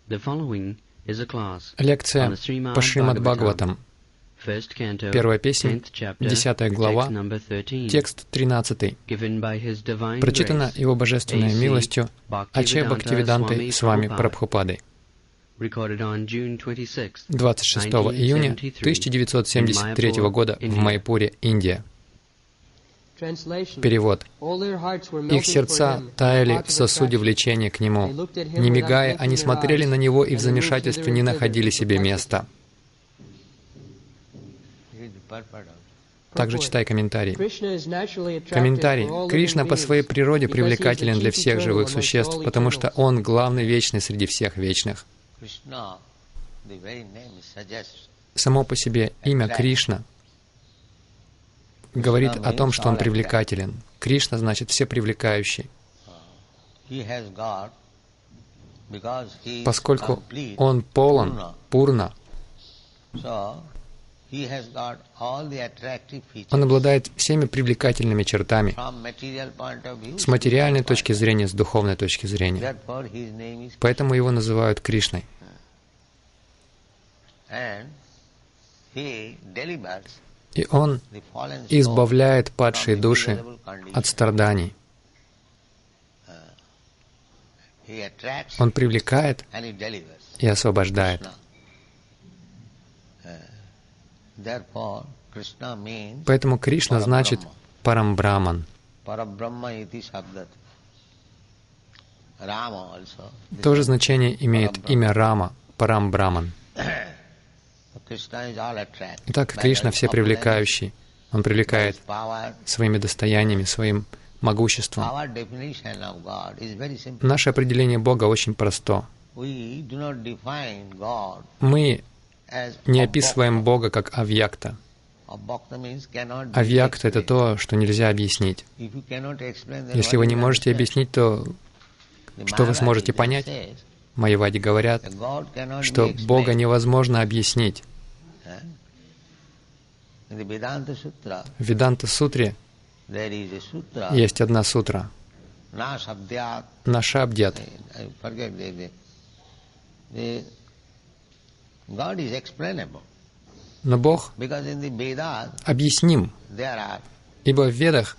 Лекция по Шримад Бхагаватам. Первая песня, 10 глава, текст 13. Прочитана Его Божественной милостью Аче Бхактивидантой с вами Прабхупадой. 26 июня 1973 года в Майпуре, Индия. Перевод. Их сердца таяли в сосуде влечения к Нему. Не мигая, они смотрели на Него и в замешательстве не находили себе места. Также читай комментарий. Комментарий. Кришна по своей природе привлекателен для всех живых существ, потому что Он главный вечный среди всех вечных. Само по себе имя Кришна говорит о том, что Он привлекателен. Кришна значит всепривлекающий. Поскольку Он полон, пурна, Он обладает всеми привлекательными чертами с материальной точки зрения, с духовной точки зрения. Поэтому Его называют Кришной. И Он избавляет падшие души от страданий. Он привлекает и освобождает. Поэтому Кришна значит Парамбраман. То же значение имеет имя Рама, Парамбраман. Итак, Кришна всепривлекающий. Он привлекает своими достояниями, своим могуществом. Наше определение Бога очень просто. Мы не описываем Бога как авьякта. Авьякта — это то, что нельзя объяснить. Если вы не можете объяснить, то что вы сможете понять? Майявади говорят, что Бога невозможно объяснить. В Веданта-сутре есть одна сутра. Нашабдьят. Но Бог объясним, ибо в Ведах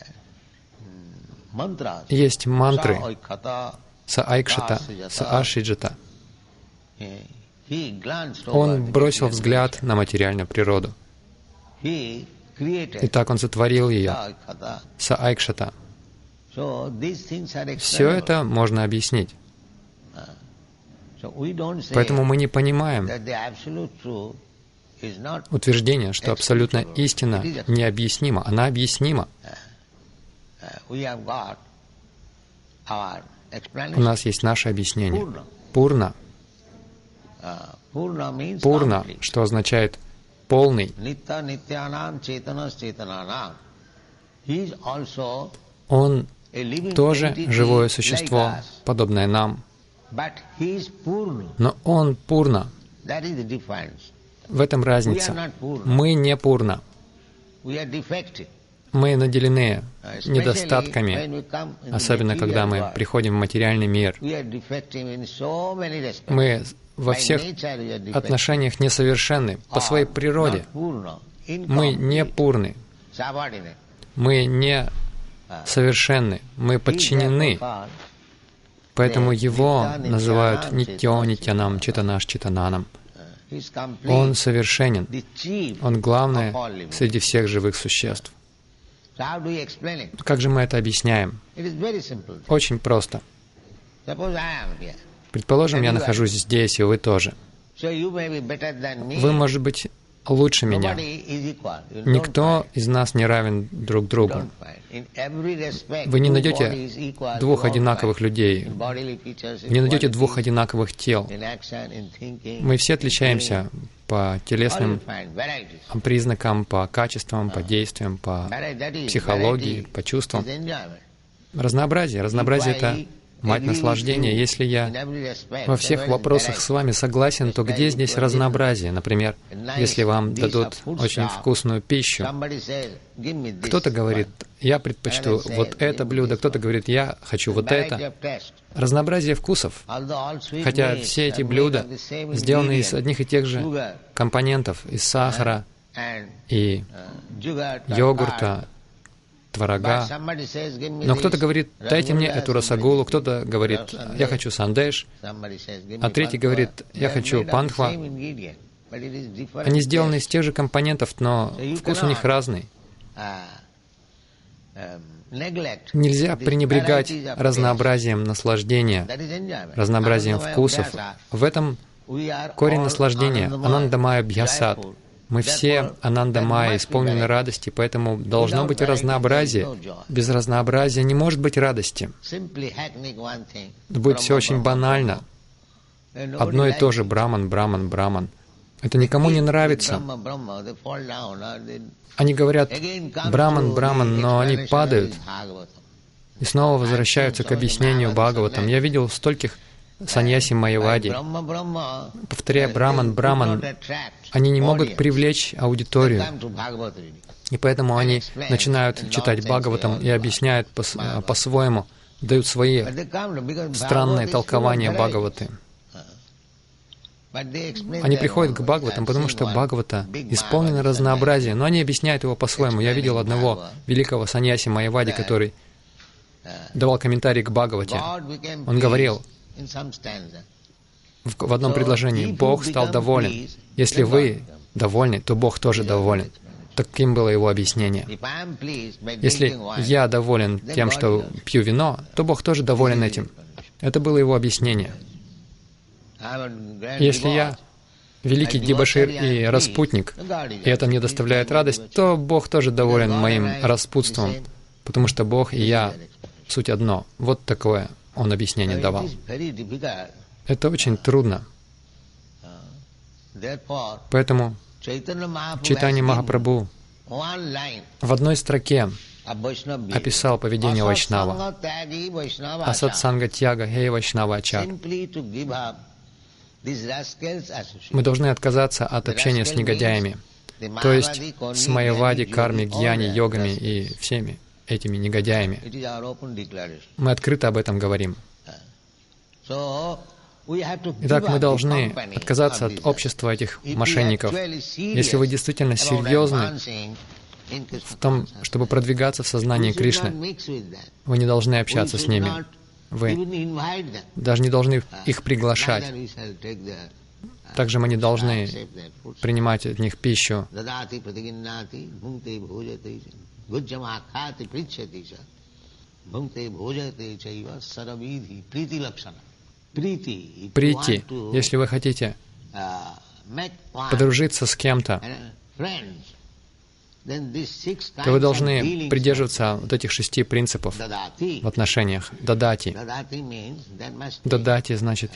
есть мантры Саайкшата, Саашиджата. Он бросил взгляд на материальную природу. И так Он сотворил ее. Саайкшата. Все это можно объяснить. Поэтому мы не понимаем утверждение, что абсолютная истина необъяснима. Она объяснима. У нас есть наше объяснение. Пурна. Пурна, что означает полный. Он тоже живое существо, подобное нам. Но Он пурна. В этом разница. Мы не пурна. Мы наделены недостатками, особенно когда мы приходим в материальный мир. Мы во всех отношениях несовершенны по своей природе. Мы не пурны. Мы не совершенны. Мы подчинены. Поэтому Его называют Нитьо Нитьянам Читанаш Читананам. Он совершенен. Он главное среди всех живых существ. Как же мы это объясняем? Очень просто. Предположим, я нахожусь здесь, и вы тоже. Вы, может быть, лучше меня. Никто из нас не равен друг другу. Вы не найдете двух одинаковых людей. Вы не найдете двух одинаковых тел. Мы все отличаемся по телесным признакам, по качествам, по действиям, по психологии, по чувствам. Разнообразие. Разнообразие — это мать наслаждения. Если я во всех вопросах с вами согласен, то где здесь разнообразие? Например, если вам дадут очень вкусную пищу, кто-то говорит, я предпочту вот это блюдо, кто-то говорит, я хочу вот это. разнообразие вкусов. Хотя все эти блюда сделаны из одних и тех же компонентов, из сахара и йогурта, творога. Но кто-то говорит, дайте мне эту расагулу, кто-то говорит, я хочу сандеш, а третий говорит, я хочу пантхва. Они сделаны из тех же компонентов, но вкус у них разный. Нельзя пренебрегать разнообразием наслаждения, разнообразием вкусов. В этом корень наслаждения, анандамая бхьясат. Мы все анандамая, исполнены радости, поэтому должно быть разнообразие. Без разнообразия не может быть радости. Будет все очень банально. Одно и то же браман, браман, браман. Это никому не нравится. Они говорят браман, браман, но они падают и снова возвращаются к объяснению Бхагаватам. Я видел стольких саньяси майявади, повторяя браман, браман, они не могут привлечь аудиторию. И поэтому они начинают читать Бхагаватам и объясняют по-своему, дают свои странные толкования Бхагаваты. Они приходят к Бхагаватам, потому что Бхагавата исполнена разнообразие, но они объясняют его по-своему. Я видел одного великого саньяси майявади, который давал комментарий к Бхагавате. Он говорил в одном предложении: «Бог стал доволен. Если вы довольны, то Бог тоже доволен». Таким было его объяснение. Если я доволен тем, что пью вино, то Бог тоже доволен этим. Это было его объяснение. Если я великий дебошир и распутник, и это мне доставляет радость, то Бог тоже доволен моим распутством, потому что Бог и я — суть одно. Вот такое он объяснение давал. Это очень трудно. Поэтому Чайтанья Махапрабху в одной строке описал поведение Вайшнава. Асатсанга тяга хей Вайшнава ачар. Мы должны отказаться от общения с негодяями, то есть с майявади, карми, гьяни, йогами и всеми этими негодяями. Мы открыто об этом говорим. Итак, мы должны отказаться от общества этих мошенников. Если вы действительно серьезны в том, чтобы продвигаться в сознании Кришны, вы не должны общаться с ними. Вы даже не должны их приглашать. Также мы не должны принимать от них пищу. Прийти, если вы хотите подружиться с кем-то, то вы должны придерживаться вот этих 6 принципов в отношениях. Дадати. Дадати значит,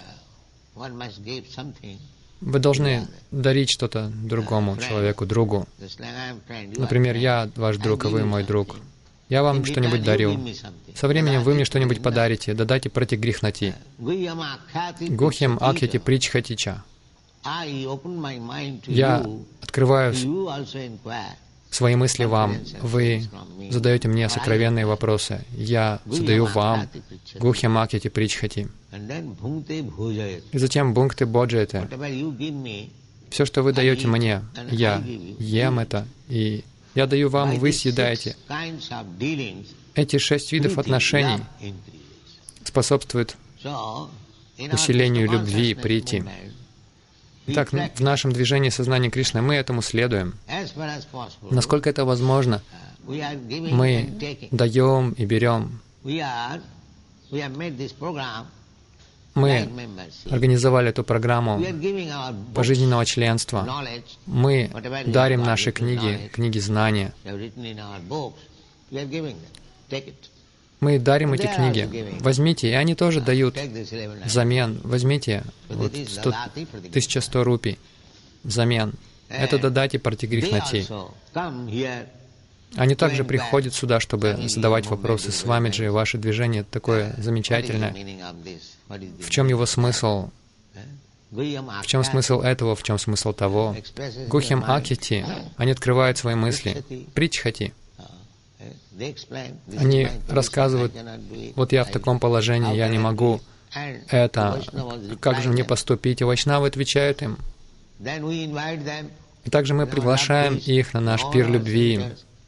вы должны дарить что-то другому человеку, другу. Например, я ваш друг, а вы мой друг. Я вам что-нибудь дарю. Со временем вы мне что-нибудь подарите. Дадати пратигрихнати. Гухьям акхяти причхатича. Я открываю свои мысли вам. Вы задаете мне сокровенные вопросы. Я задаю вам. Гухьям акхяти причхати. И затем бхунгте боджаете. Все, что вы даете мне, я ем это, и я даю вам, вы съедаете. Эти 6 видов отношений способствуют усилению любви, прийти. Итак, в нашем движении сознания Кришны мы этому следуем. Насколько это возможно, мы даем и берем. Мы организовали эту программу пожизненного членства. Мы дарим наши книги, книги знания. Мы дарим эти книги. Возьмите, и они тоже дают взамен. Возьмите вот 1100 рупий взамен. Это дадати пратигрихнати. Они также приходят сюда, чтобы задавать вопросы. С вами же ваше движение такое замечательное. В чем его смысл? В чем смысл этого? В чем смысл того? Гухьям акхяти. Они открывают свои мысли. Причхати. Они рассказывают, вот я в таком положении, я не могу это, как же мне поступить? И вайшнавы отвечают им. И также мы приглашаем их на наш пир любви.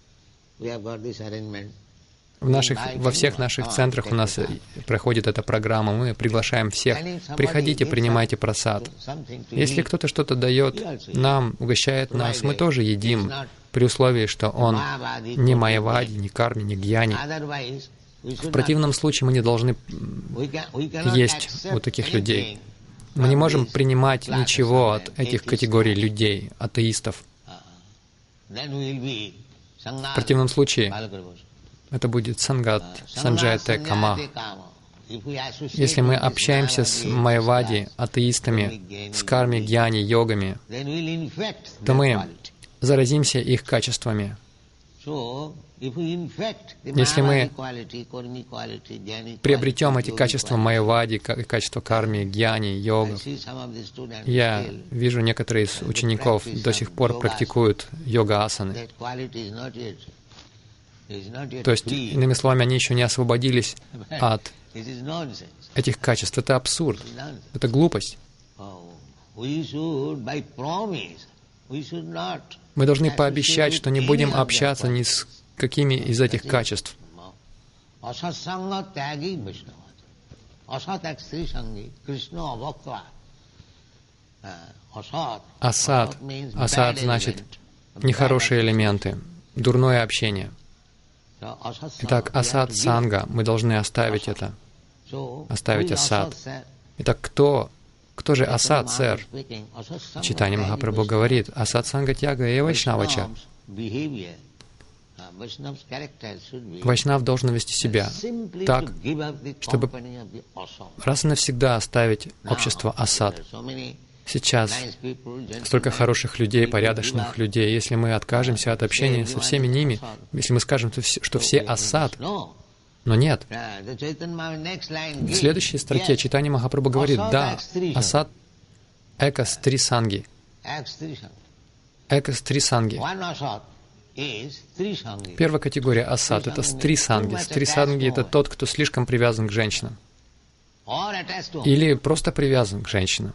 Во всех наших центрах у нас проходит эта программа. Мы приглашаем всех. Приходите, принимайте прасад. Если кто-то что-то дает нам, угощает нас, мы тоже едим, при условии, что он не майявади, не карми, не гьяни. В противном случае мы не должны есть у таких людей. Мы не можем принимать ничего от этих категорий людей, атеистов. В противном случае это будет сангат, санджайте кама. Если мы общаемся с майявади, атеистами, с карми, гьяни, йогами, то мы заразимся их качествами. Если мы приобретем эти качества майявади, качества карми, гьяни, йогов, я вижу, некоторые из учеников до сих пор практикуют йога-асаны. То есть, иными словами, они еще не освободились от этих качеств. Это абсурд, это глупость. Мы должны пообещать, что не будем общаться ни с какими из этих качеств. Асад. Асад значит нехорошие элементы, дурное общение. Итак, асад санга, мы должны оставить это, оставить асад. Итак, кто же асад, сэр? Чайтанья Махапрабху говорит, асад санга тяга и вайшнавача. Вайшнав должен вести себя так, чтобы раз и навсегда оставить общество асад. Сейчас столько хороших людей, порядочных людей. Если мы откажемся от общения со всеми ними, если мы скажем, что все асад, но нет. В следующей строке Чайтанья Махапрабху говорит, да, асад эка стри санги. Эка стри санги. Первая категория асад — это стри санги. Стри санги — это тот, кто слишком привязан к женщинам. Или просто привязан к женщинам.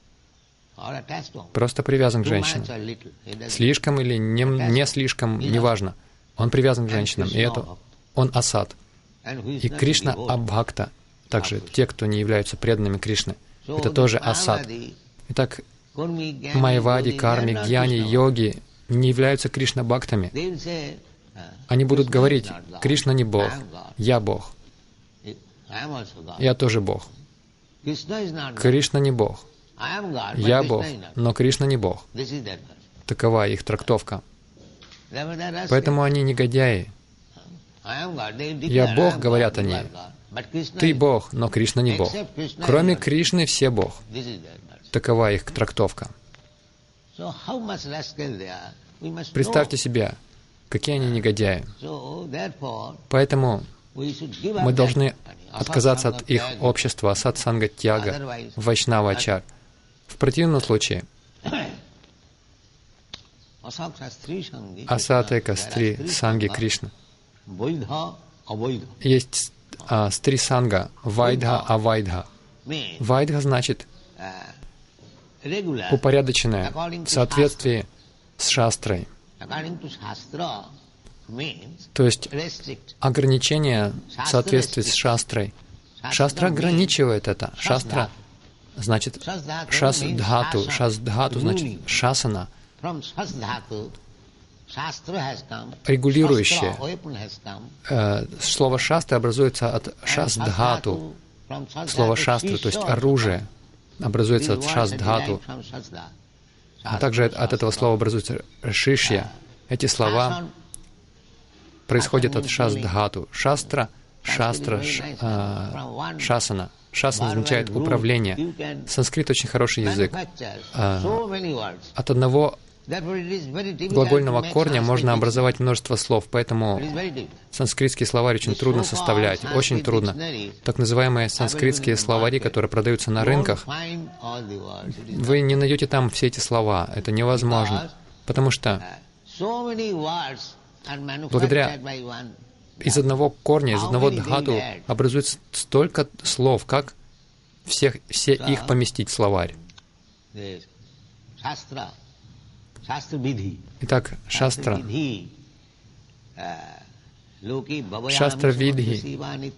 Просто привязан к женщинам. Слишком или не слишком, неважно. Он привязан к женщинам, и это он асад. И Кришна Аббхакта, также те, кто не являются преданными Кришны, это тоже асад. Итак, майявади, карми, гьяни, йоги не являются Кришна-бхактами. Они будут говорить, Кришна не Бог, я Бог. Я тоже Бог. Кришна не Бог. Я Бог, но Кришна не Бог. Такова их трактовка. Поэтому они негодяи. Я Бог, говорят они. Ты Бог, но Кришна не Бог. Кроме Кришны все Бог. Такова их трактовка. Представьте себе, какие они негодяи. Поэтому мы должны отказаться от их общества, асад санга тяга, вайшнава ачар. В противном случае асад эка стри санги Кришна. Есть стри санга, вайдха, авайдха. Вайдха значит упорядоченное в соответствии с шастрой. То есть ограничение в соответствии с шастрой. Шастра ограничивает это. Шастра значит шасдхату. Шасдхату значит шасана, регулирующее. Слово шастра образуется от шасдхату. Слово шастра, то есть оружие, образуется от шасдхату. А также от этого слова образуется шишья. Эти слова происходят от шасдхату. Шастра, шастра, шасана. Шасана означает управление. Санскрит очень хороший язык. От одного глагольного корня можно образовать множество слов, поэтому санскритский словарь очень трудно составлять, очень трудно. Так называемые санскритские словари, которые продаются на рынках, вы не найдете там все эти слова, это невозможно, потому что благодаря из одного корня, из одного дхату образуется столько слов, как все их поместить в словарь. Итак, шастра. Шастра видхи.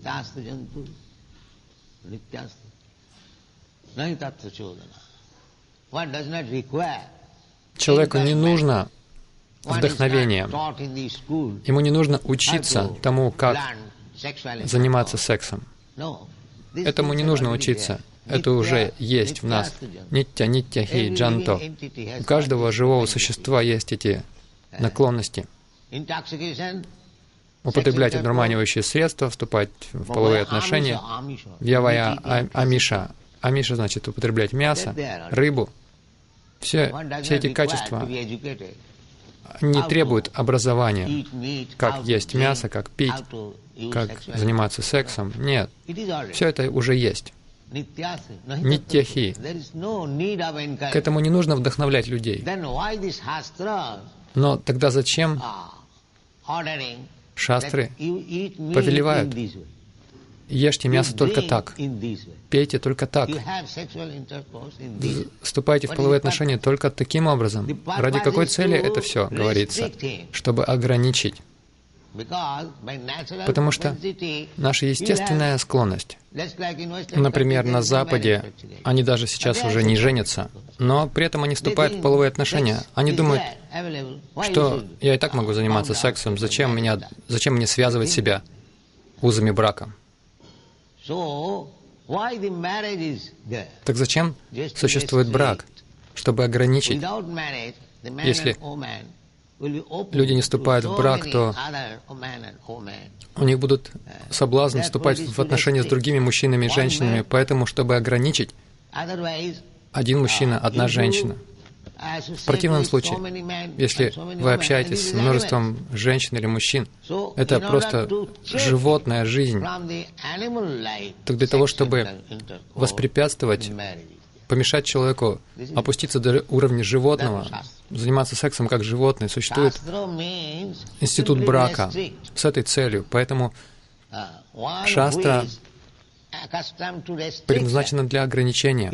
Человеку не нужно вдохновение. Ему не нужно учиться тому, как заниматься сексом. Этому не нужно учиться. Это уже есть в нас. Нитья, нитья хи, джанто. У каждого живого существа есть эти наклонности. Употреблять одурманивающие средства, вступать в половые отношения. Вьявая амиша. Амиша значит употреблять мясо, рыбу. Все эти качества не требуют образования, как есть мясо, как пить, как заниматься сексом. Нет, все это уже есть. Нитьяхи. К этому не нужно вдохновлять людей. Но тогда зачем шастры повелевают? Ешьте мясо только так, пейте только так, вступайте в половые отношения только таким образом. Ради какой цели это все говорится? Чтобы ограничить. Потому что наша естественная склонность, например, на Западе, они даже сейчас уже не женятся, но при этом они вступают в половые отношения. Они думают, что я и так могу заниматься сексом, зачем мне связывать себя узами брака? Так зачем существует брак? Чтобы ограничить. Если люди не вступают в брак, то у них будут соблазны вступать в отношения с другими мужчинами и женщинами, поэтому, чтобы ограничить, один мужчина, одна женщина. В противном случае, если вы общаетесь с множеством женщин или мужчин, это просто животная жизнь. Так для того, чтобы воспрепятствовать, помешать человеку опуститься до уровня животного, заниматься сексом как животное, существует институт брака с этой целью. Поэтому шастра предназначена для ограничения.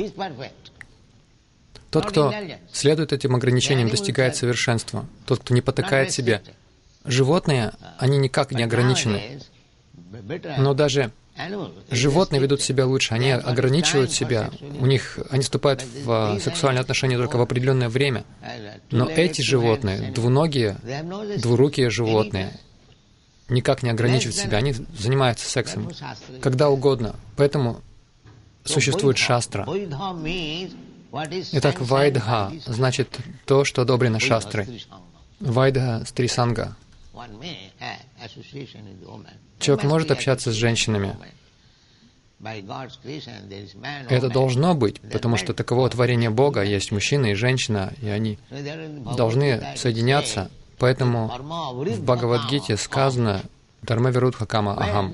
Тот, кто следует этим ограничениям, достигает совершенства. Тот, кто не потакает себе. Животные, они никак не ограничены. Но даже животные ведут себя лучше, они ограничивают себя, они вступают в сексуальные отношения только в определенное время. Но эти животные, двуногие, двурукие животные, никак не ограничивают себя, они занимаются сексом когда угодно. Поэтому существует шастра. Итак, вайдха значит то, что одобрено шастрой. Вайдха — стрисанга. Человек может общаться с женщинами. Это должно быть, потому что таково творение Бога. Есть мужчина и женщина, и они должны соединяться. Поэтому в Бхагавад-гите сказано «Дharma-вирудха кама ахам».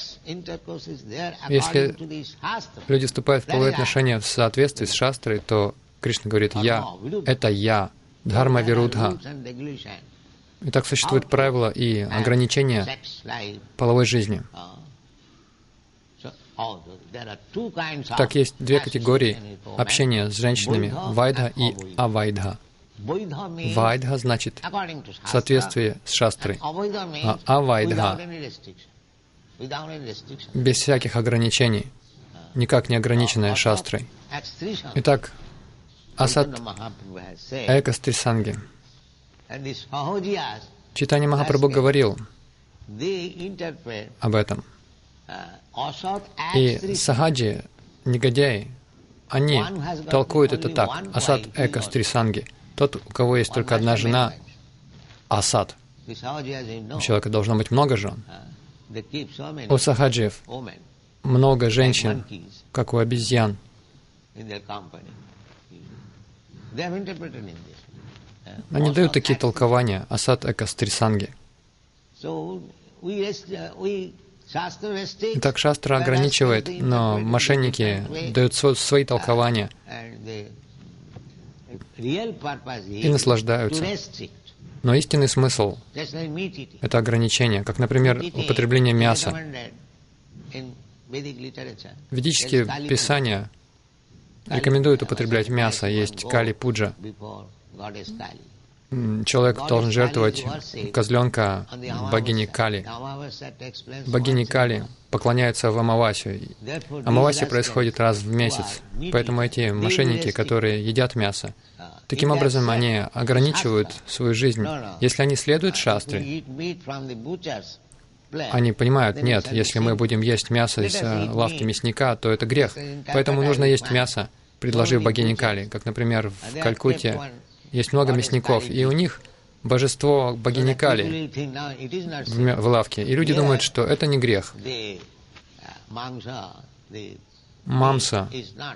Если люди вступают в половые отношения в соответствии с шастрой, то Кришна говорит «Я» — это «Я», «Дхарма-вирудха». Итак, существует правила и ограничения половой жизни. Так, есть две категории общения с женщинами — вайдха и авайдха. Вайдха значит в соответствии с шастрой, а авайдха без всяких ограничений, никак не ограниченная шастрой. Итак, асат эка стрисанги. Чайтанья Махапрабху говорил об этом. И сахаджи, негодяи, они толкуют это так. Асат эка стрисанги. Тот, у кого есть только одна жена, асат. У человека должно быть много жен. У сахаджиев много женщин, как у обезьян. Они дают такие толкования, асат эка стрисанги. Итак, шастра ограничивает, но мошенники дают свои толкования и наслаждаются. Но истинный смысл — это ограничение, как, например, употребление мяса. Ведические писания рекомендуют употреблять мясо, есть Кали-пуджа. Человек должен жертвовать козленка богине Кали. Богине Кали поклоняются в Амавасию. Амавасия происходит раз в месяц, поэтому эти мошенники, которые едят мясо, таким образом они ограничивают свою жизнь. Если они следуют шастре, они понимают, нет, если мы будем есть мясо из лавки мясника, то это грех. Поэтому нужно есть мясо, предложив богине Кали. Как, например, в Калькутте есть много мясников, и у них божество богини Кали в лавке. И люди думают, что это не грех. Мамса.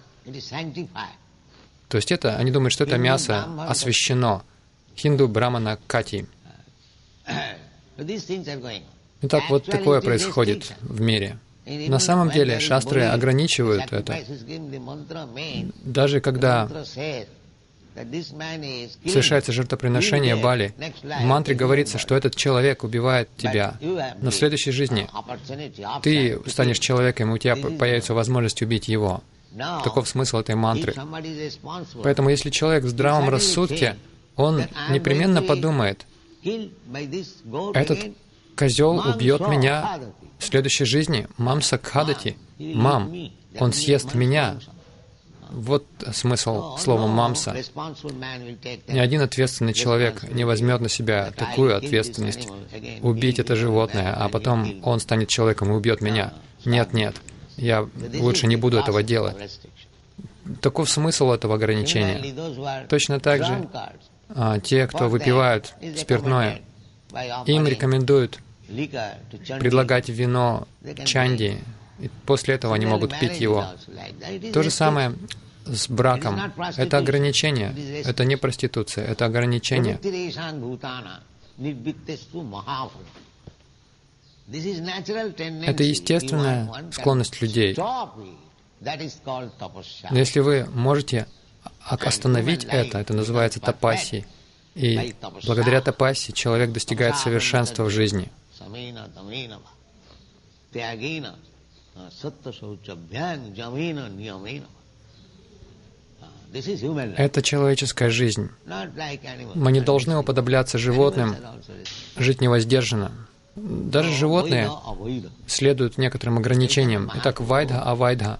То есть это, они думают, что это мясо освящено. Хинду Брамана Кати. Итак, вот такое происходит в мире. На самом деле шастры ограничивают это. Даже когда совершается жертвоприношение Бали, в мантре говорится, что этот человек убивает тебя. Но в следующей жизни ты станешь человеком, и у тебя появится возможность убить его. Таков смысл этой мантры. Поэтому если человек в здравом рассудке, он непременно подумает, этот козел убьет меня в следующей жизни. Мамса кхадати. Мам, он съест меня. Вот смысл слова «мамса». Ни один ответственный человек не возьмет на себя такую ответственность — убить это животное, а потом он станет человеком и убьет меня. Нет, нет, я лучше не буду этого делать. Таков смысл этого ограничения. Точно так же те, кто выпивают спиртное, им рекомендуют предлагать вино чанди, и после этого они могут пить его. То же самое с браком. Это ограничение, это не проституция, это ограничение. Это естественная склонность людей. Но если вы можете остановить это называется тапассией. И благодаря тапассии человек достигает совершенства в жизни. Это человеческая жизнь. Мы не должны уподобляться животным, жить невоздержанно. Даже животные следуют некоторым ограничениям. Итак, вайдха-авайдха.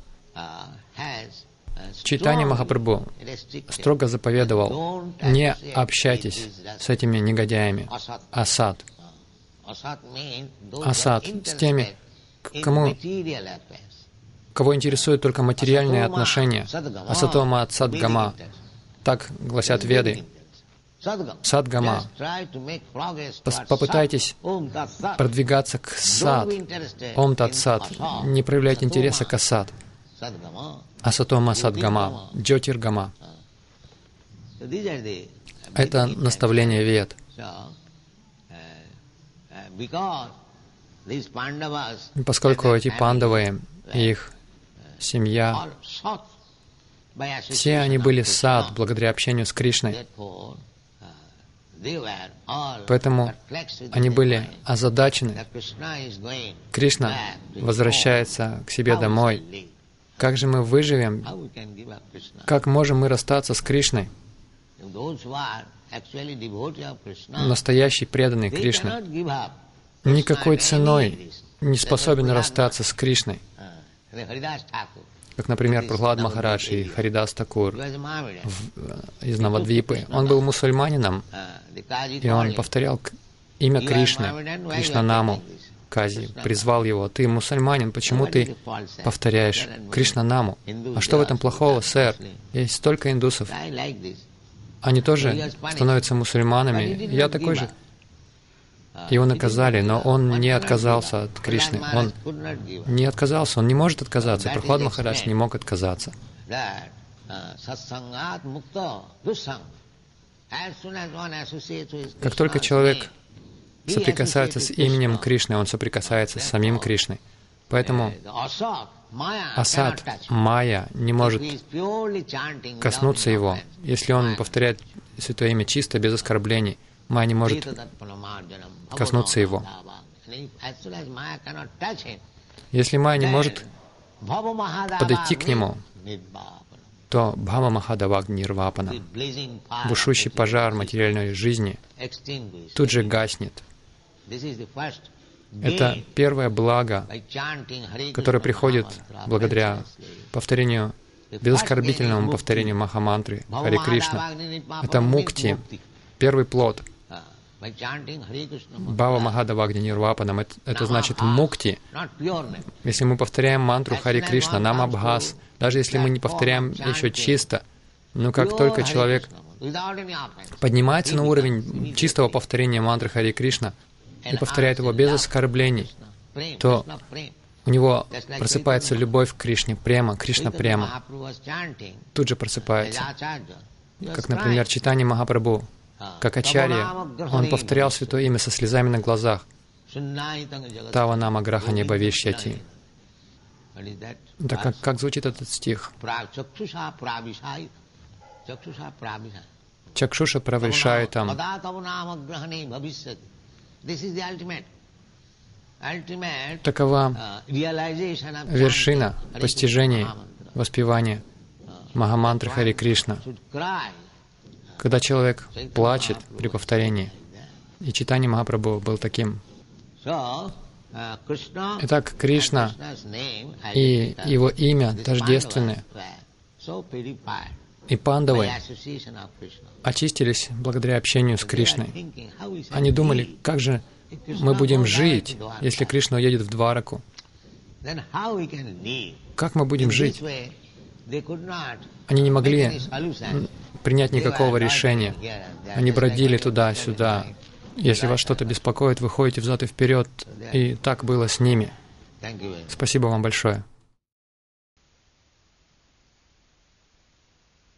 Чайтанья Махапрабху строго заповедовал: не общайтесь с этими негодяями. Асад. Асад с теми, кого интересуют только материальные отношения. Асатома ат садгама. Так гласят Веды. Садгама. Попытайтесь продвигаться к сад. Ом тат сад. Не проявляйте интереса к асад. Асатома садгама. Джотиргама. Это наставление Вед. Поскольку эти пандавы и их семья, все они были сад благодаря общению с Кришной. Поэтому они были озадачены. Кришна возвращается к себе домой. Как же мы выживем? Как можем мы расстаться с Кришной? Настоящий преданный Кришне никакой ценой не способен расстаться с Кришной. Как, например, Прахлад Махарадж и Харидас Такур из Навадвипы. Он был мусульманином, и он повторял имя Кришны, Кришнанаму. Кази призвал его: «Ты мусульманин, почему ты повторяешь Кришнанаму? А что в этом плохого, сэр? Есть столько индусов. Они тоже становятся мусульманами. Я такой же». Его наказали, но он не отказался от Кришны. Он не отказался, он не может отказаться. Прахлад Махарадж не мог отказаться. Как только человек соприкасается с именем Кришны, он соприкасается с самим Кришной. Поэтому асад, майя, не может коснуться его. Если он повторяет святое имя чисто, без оскорблений, Майя не может коснуться его. Если майя не может подойти к нему, то Бхава Махадавагни Нирвапана, бушующий пожар материальной жизни, тут же гаснет. Это первое благо, которое приходит благодаря повторению, безоскорбительному повторению Махамантры Харе Кришна. Это мукти, первый плод. Бхава Махадавагни Нирвапанам — это значит мукти. Если мы повторяем мантру Харе Кришна, нам Абхас, даже если мы не повторяем еще чисто, но как только человек поднимается на уровень чистого повторения мантры Харе Кришна и повторяет его без оскорблений, то у него просыпается любовь к Кришне, према, Кришна према. Тут же просыпается. Как, например, читание Махапрабху. Как ачарья, он повторял святое имя со слезами на глазах. Тава нама граха не бавишьяти. Так как звучит этот стих? Чакшуша правишайтам. Такова вершина постижения, воспевания Махамантры Харе Кришна. Когда человек плачет при повторении, и читание Махапрабху был таким. Итак, Кришна и его имя тождественны, и пандавы очистились благодаря общению с Кришной. Они думали, как же мы будем жить, если Кришна уедет в Двараку? Как мы будем жить? Они не могли принять никакого решения. Они бродили туда-сюда. Если вас что-то беспокоит, вы ходите взад и вперед. И так было с ними. Спасибо вам большое.